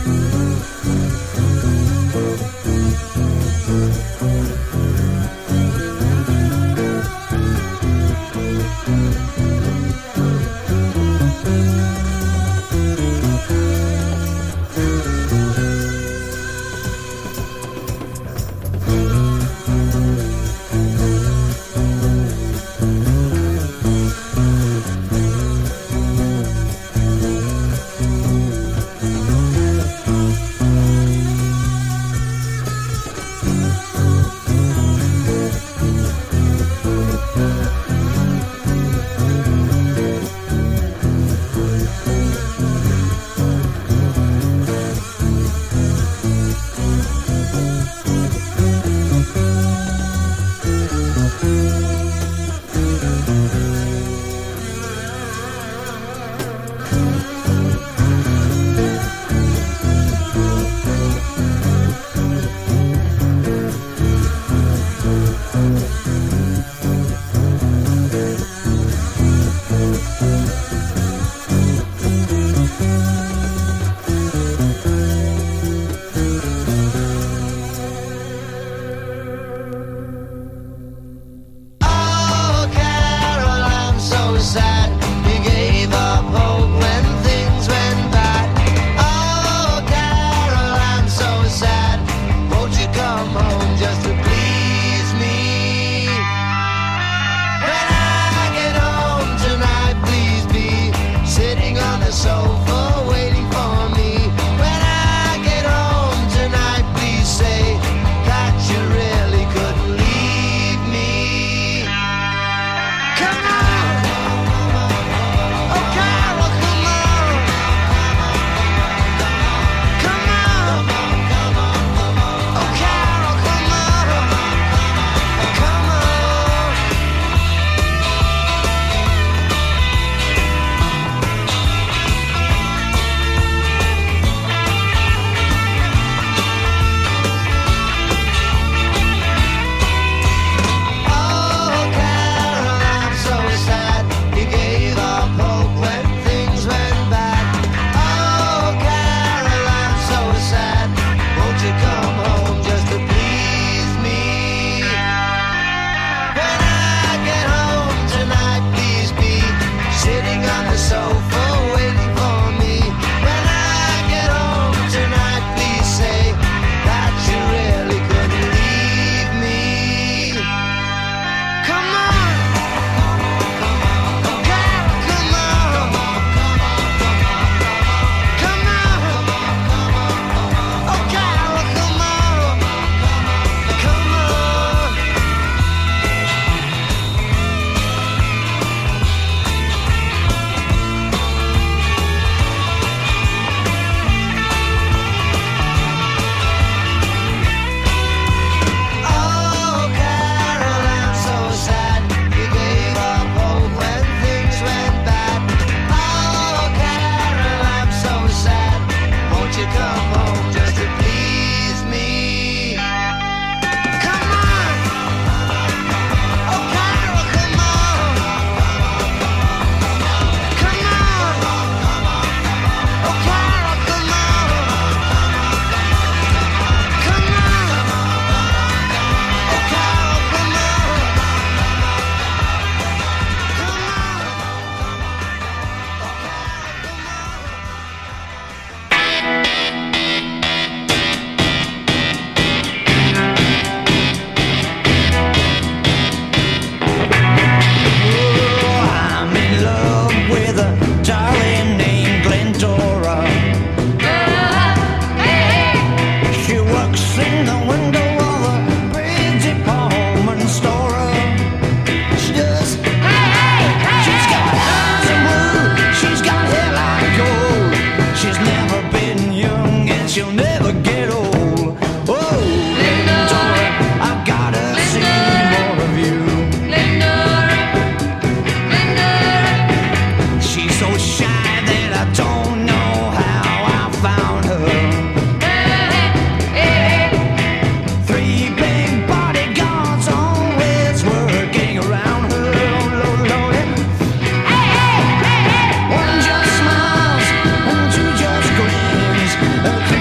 One just smiles and two just grins.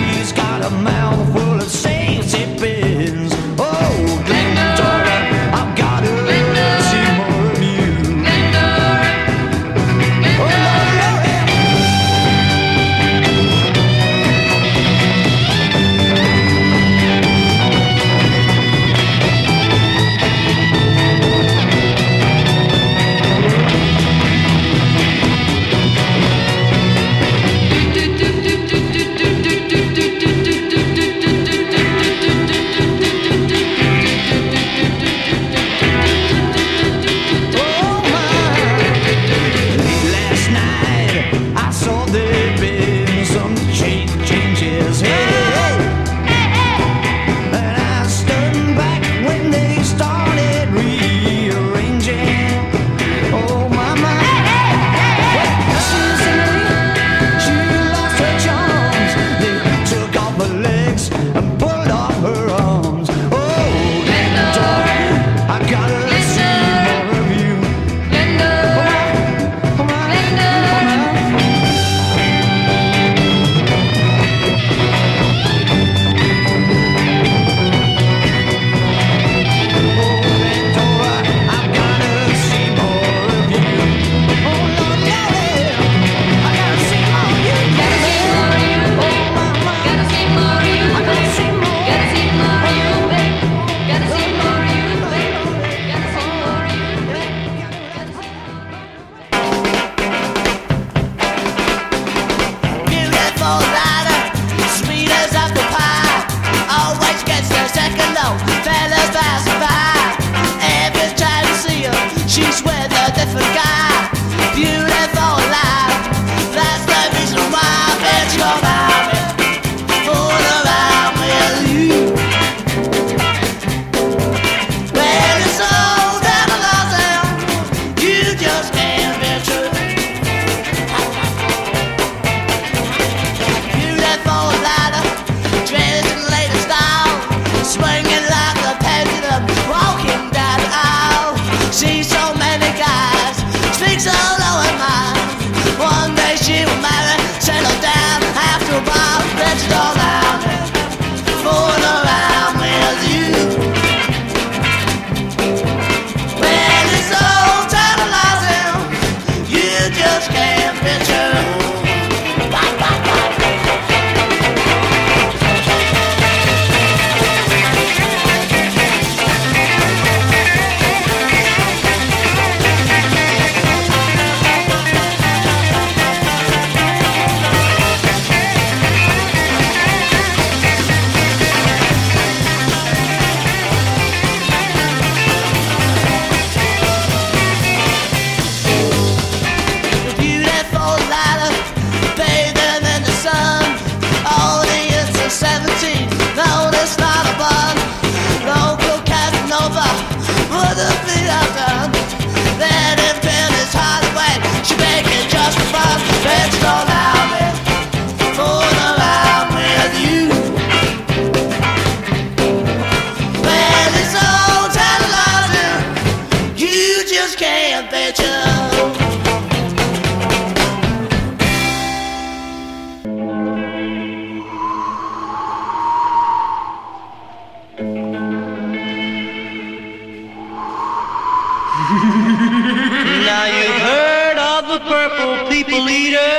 people eater,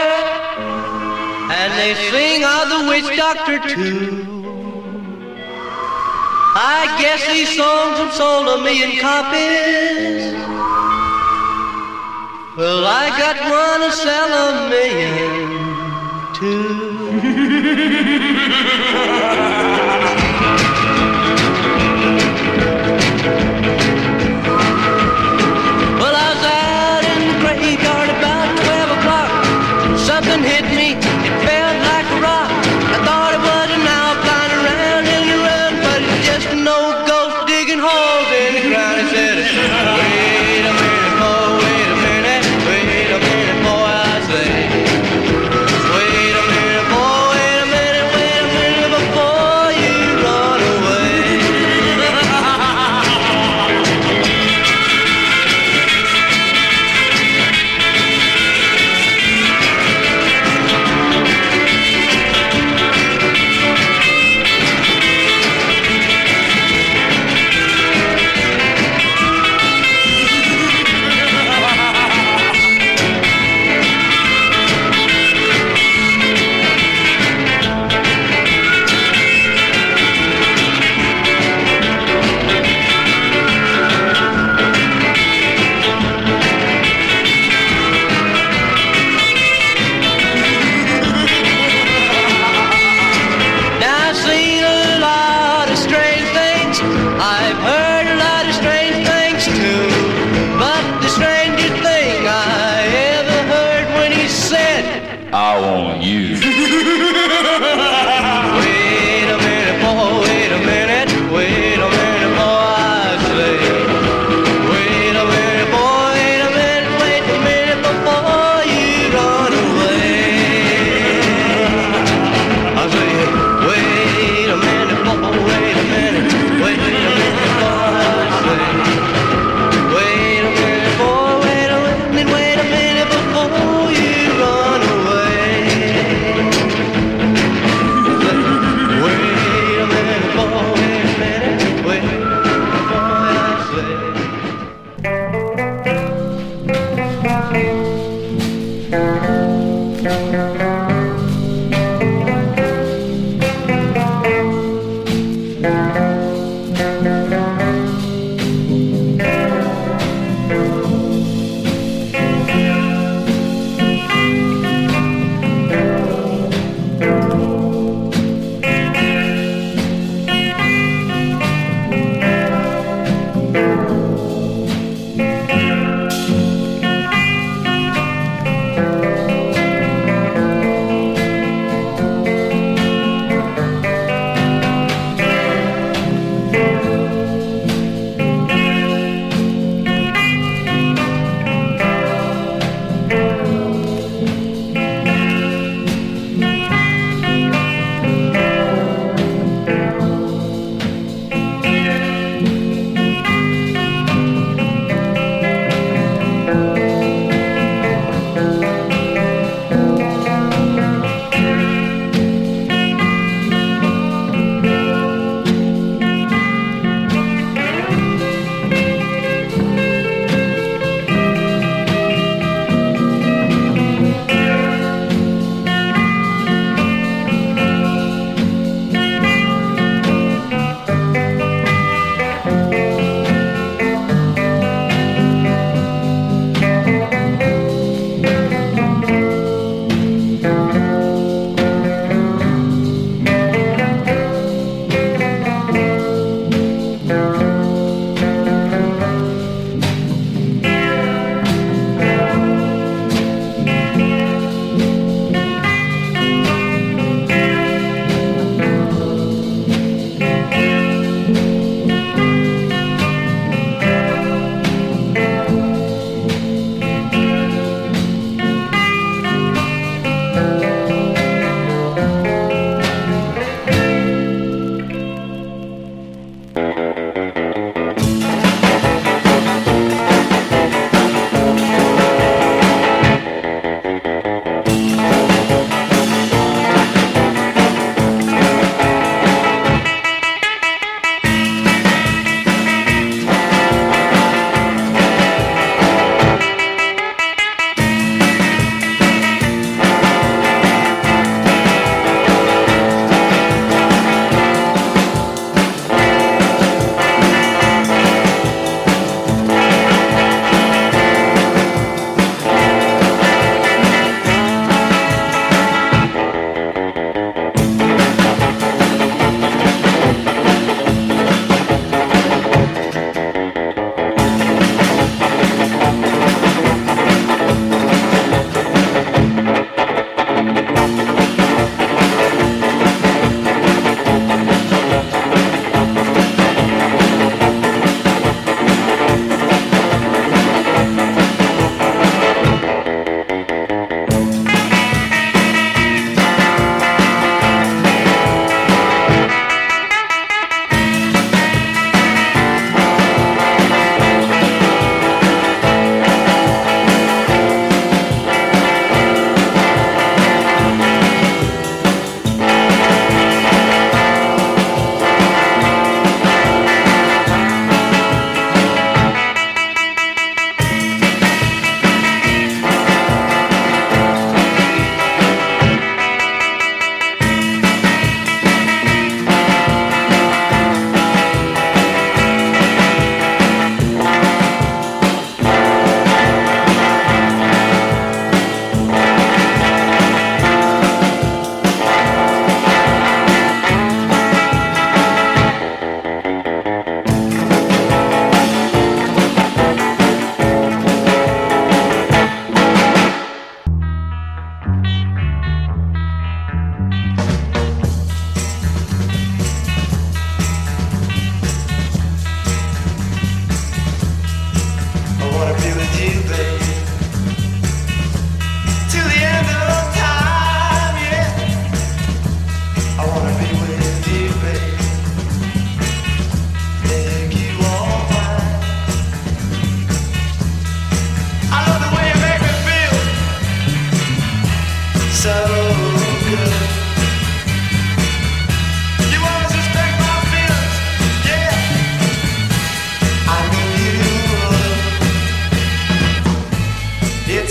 and they sing of the witch doctor too. I guess these songs have sold 1,000,000 copies. Well, I got one to sell 1,000,000 too. Well, I was out in the graveyard about 12 o'clock. Something hit me, it felt like a rock. I thought it was an owl flying around in the rug, but it's just an old ghost digging holes in the ground. It said, wait a minute, boy, wait a minute, wait a minute, boy, I say. Wait a minute, boy, wait a minute, wait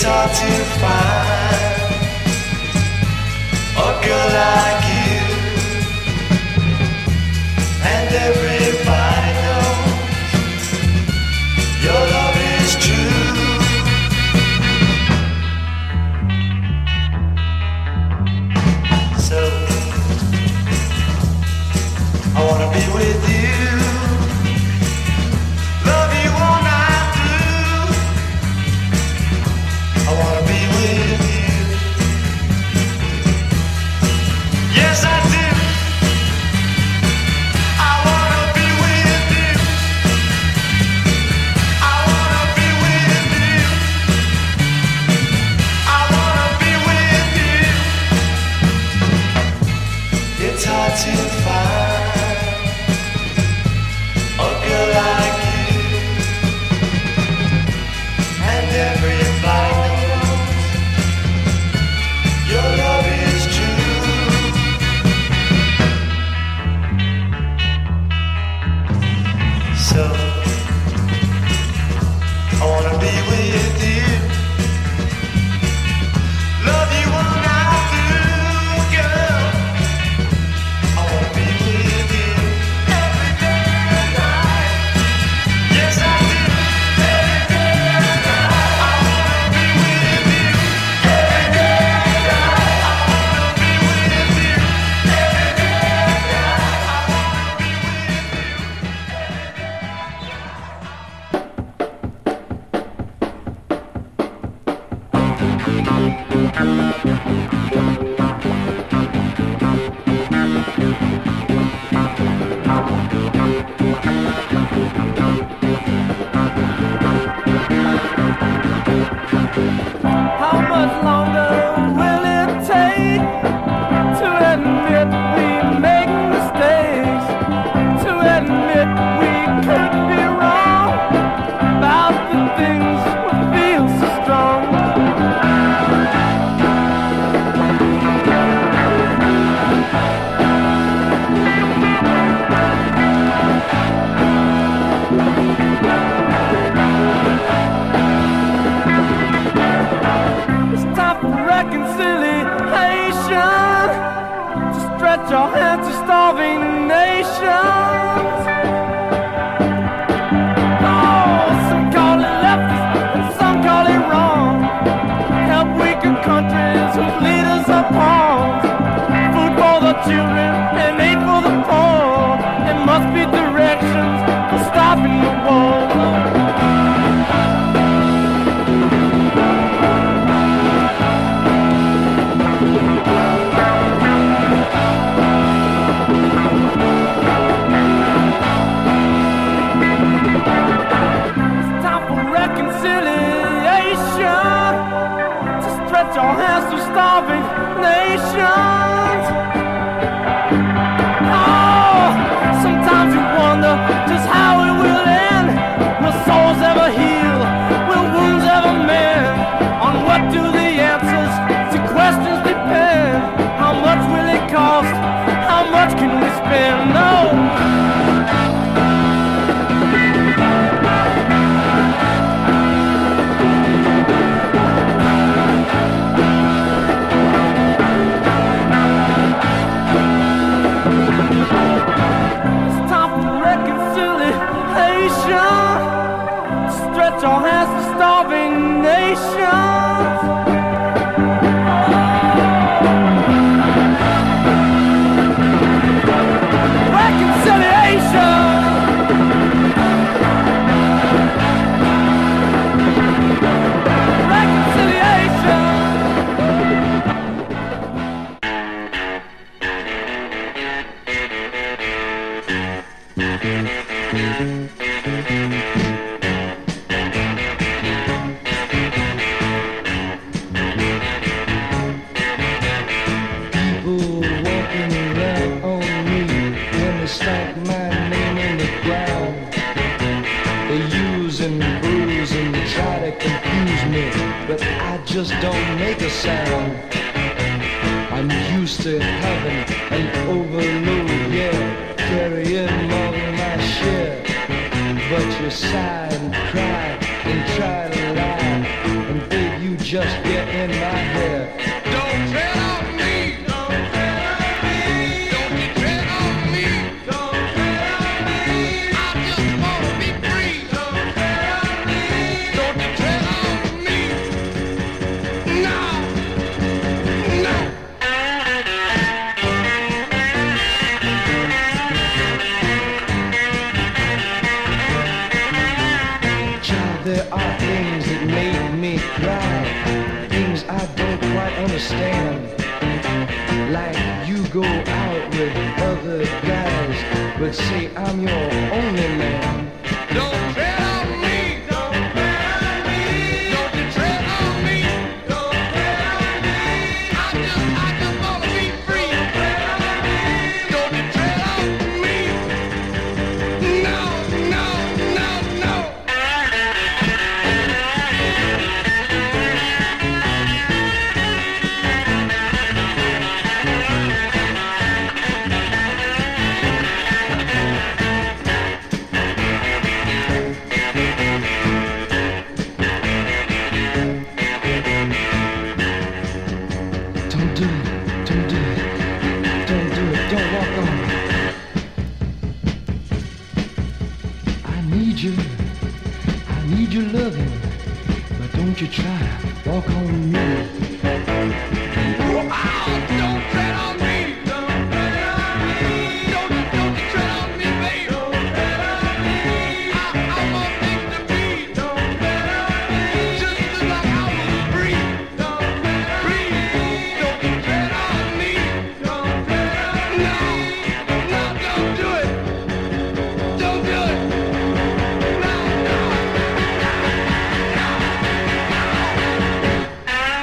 hard to find a girl like you, and everybody knows your love is true. So I wanna be with you, love you all night through. I wanna be with you. Yes, I do. I wanna be with you. I wanna be with you. I wanna be with you. It's hard to find a girl like you, and everybody knows your love is true. So I wanna be with you, love you all night through, girl. I wanna be with you every day and night. Yes, I do. Every day and night. I wanna be with you every day and night. I wanna be with you every day and night. I wanna be with you every day How much longer will it take to admit we make mistakes? To admit we could be wrong about the things we feel so strong. It's time for reconciliation, to stretch our hands to starving nations. Oh, some call it leftist and some call it wrong. Help weaker countries whose leaders are pawns. Food for the children and aid for the poor. There must be directions for stopping the war. It's time for reconciliation, to stretch our hands to starving nations. Oh, sometimes you wonder just how it will end. Will souls ever heal? Will wounds ever mend? On what do the answers to questions depend? How much will it cost? How much can we spend? No. It's time for reconciliation, to stretch our hands to starving nations. Reconciliation. Reconciliation. People walking around on me when they stamp my name in the ground. They use and bruise and try to confuse me, but I just don't make a sound. I'm used to having an overload, yeah, carrying more than my share. But you sigh and cry and try to lie, and babe, you just understand. Like you go out with other guys, but say I'm your only man. Don't tread on me. Don't tread on me. Don't you tread on me. Don't tread on me. I just wanna be free. Don't you tread on me. No, no, no, no. Don't do it, don't do it, don't do it, don't walk on me. I need your loving, but don't you try to walk on me. Don't tread on me. Don't tread on me. Don't you tread on me, baby. Don't tread on me. I'm a thing to be. Don't tread on me. Just like I was free. Don't tread on me. Don't you tread on me. Don't tread on me. No, don't do it. Don't do it. No, no.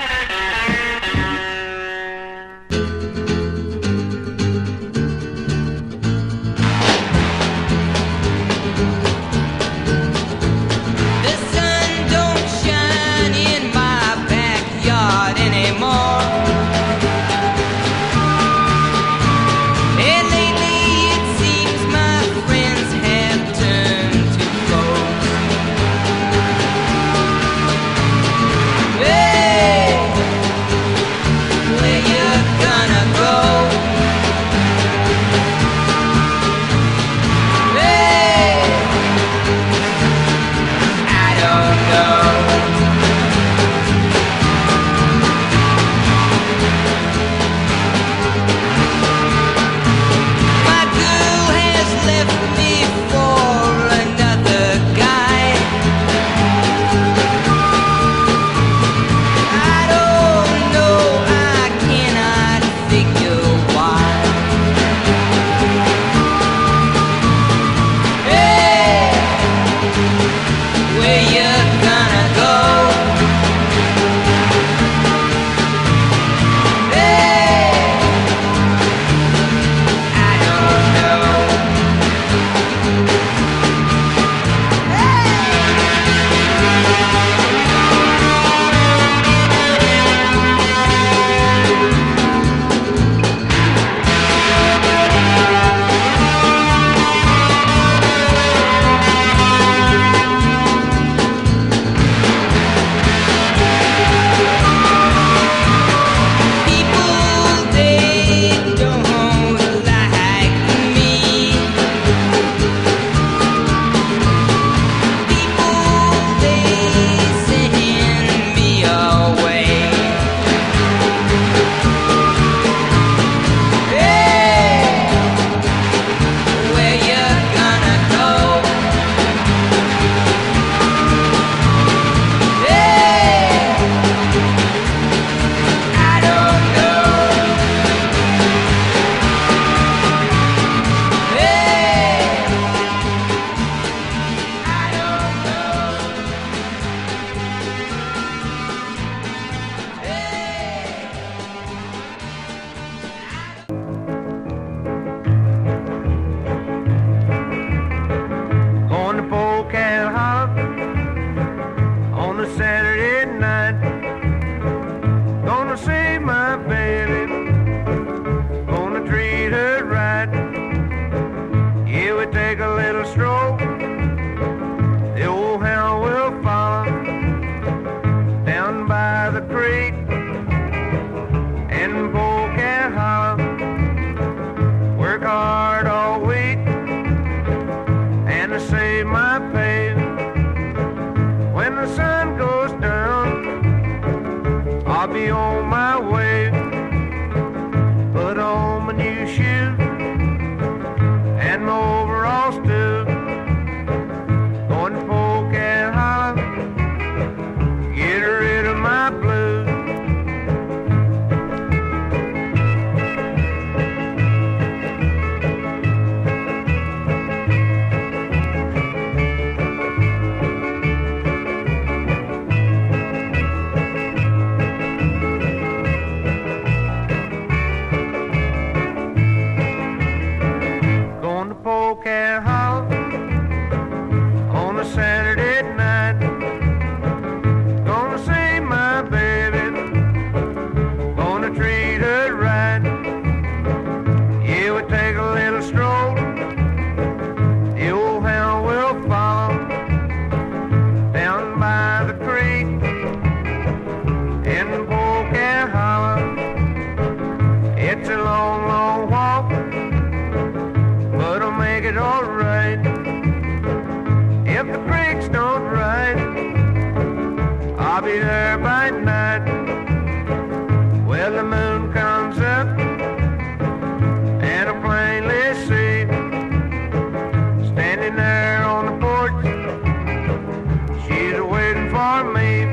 it alright. If the creeks don't rise, I'll be there by night. Well, the moon comes up and I plainly see, standing there on the porch, she's waiting for me.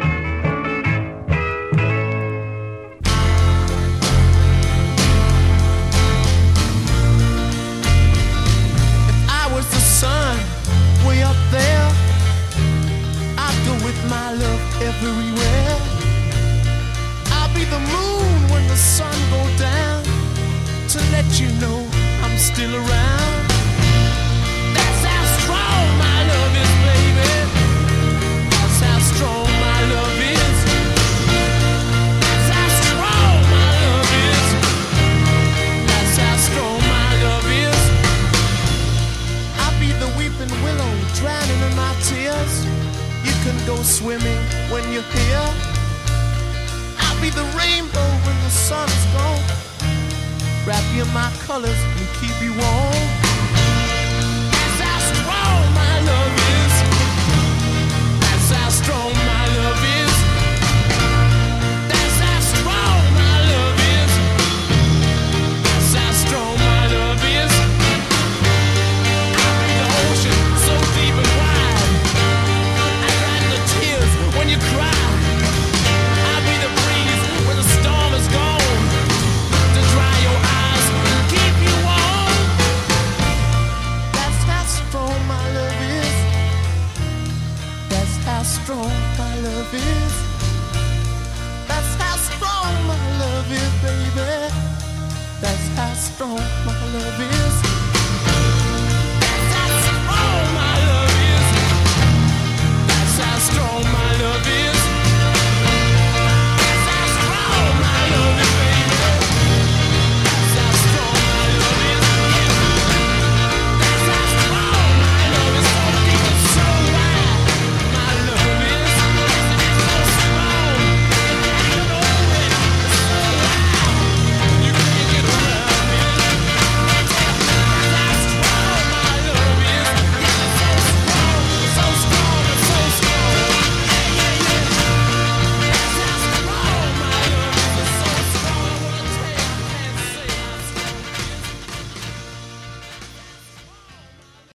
Sun way up there, I go with my love everywhere. I'll be the moon when the sun goes down, to let you know I'm still around. That's how strong my love is, baby. That's how strong my love is. That's how strong my love is. That's how strong my love is. The weeping willow drowning in my tears. You can go swimming when you're here. I'll be the rainbow when the sun's gone. Wrap you in my colors and keep you warm.